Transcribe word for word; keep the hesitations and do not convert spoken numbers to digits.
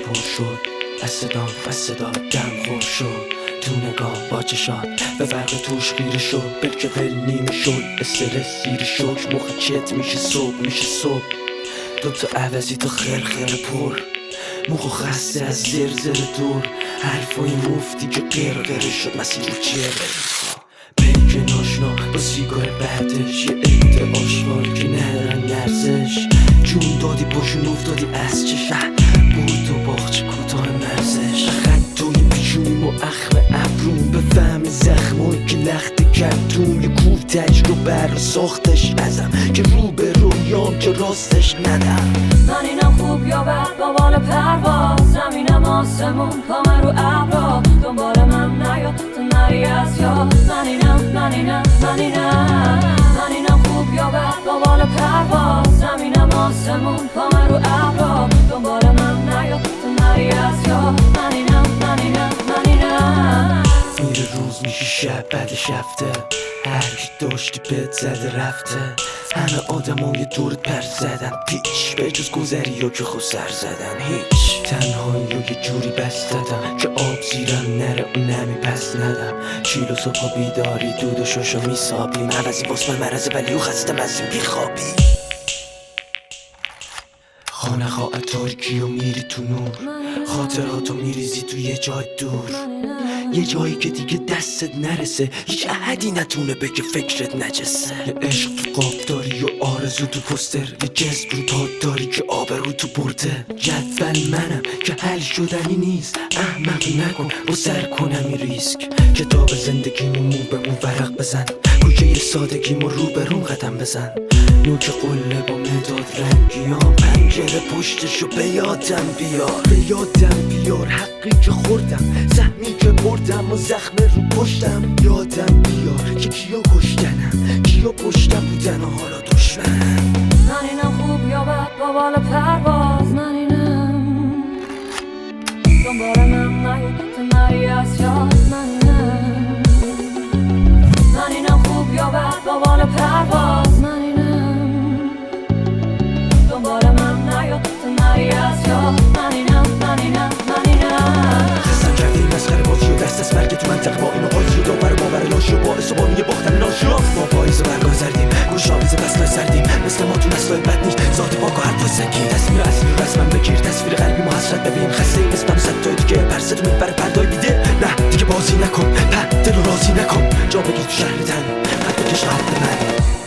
پر شد از صدام از صدا دم خور شد تو نگاه با چشات به فرق توش خیره شد بلکه بل نیمه شد استرس سیر شک مخ چت میشه صبح میشه صبح دو تا عوضی تو خیر خیر پر مخو خسته از زر زر دور حرفای مفتی که غیر غیر شد مسیر چیه پیک ناشنا با سیگار بعدش یه عید آشغال که ندارن نرزش جون دادی باشون افتادی از چه بود تو باغچه کوتاه مرزش خط توی پیشونیم و اخم ابروم به فهم زخمایی که لخت کردون یه کوه تجربه رو ساختش ازم که رو به رویام که راستش ندم من اینم خوب یا بد با بال پرواز زمینم آسمون پامه رو ابرا دنبال من نیا تو نری از یاد من اینم من اینم من اینم من اینم خوب یا بد با بال پرواز زمینم آسمون پامه رو ابرا دنبال من نیا تو نری از یاد من اینم من اینم من اینم میره روز میشه شب بعدش هفته هر کی داشتی بهت زده رفته همه آدمای دورت پر زدن پیچ به جز گذری ها که خود سر زدن هیچ تنهایی رو یه جوری بست دادم که آب زیرم نره اون نمی پس ندم چیل و صبح بیداری دود و شاشا میسابیم عوضی باس من مرزه ولی او خستم از این بیخوابی خانه خواه تارکی و میری تو نور خاطراتو میریزی تو یه جای دور یه جایی که دیگه دستت نرسه هیچ احدی نتونه بگه فکرت نجسه یه عشق تو قاب داری و آرزو تو پستر یه جذب رو پاد داری که آبرو تو برده جدول منم که حل شدنی نیست احمق نکن با سر کنم این ریسک کتاب زندگیمو مو به مو ورق بزن کوچه سادگیمو رو به روم قدم بزن نوک قله با مداد رنگیام پنجره پشتشو به یادم بیار به یادم بیار حقی که خوردم سهمی که بردم و زخم رو پشتم یادم بیار که کیا کشتنم کیا پشتم بودن و حالا دشمنم من اینم خوب یا بد با بال پرواز من اینم دنبال من نیا تو نری از یاد من اینم من اینم خوب یا بد با بال پرواز من اینم دنبال من نیا تو نری از یاد من اینم من اینم من اینم خستم کردی مسخره بازی و دست از مرگ تو منطقه با اینو قاضی و داور و باور لاشی و باعث و بانی باختن ناشی ما پاییز و برگاه زردیم گوش آویز بسلای سردیم مثل ما تو نسلای بد نیست ذات پاک و حرفای سنگین تصویر اصلی رو رسمم بگیر تصویر قلبی ما حسرت ببین خسته این اسمم صدای دیگه پرسه میبره پردای بیده نه دیگه بازی نکن په دل رو راضی نکن جا بگیر تو شهر تن حد بکش حد من